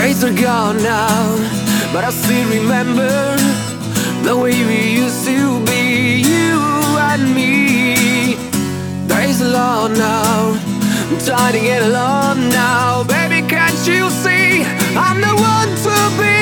Days are gone now, but I still remember the way we used to be, you and me. Days are long now, I'm trying to get along now. Baby, can't you see I'm the one to be?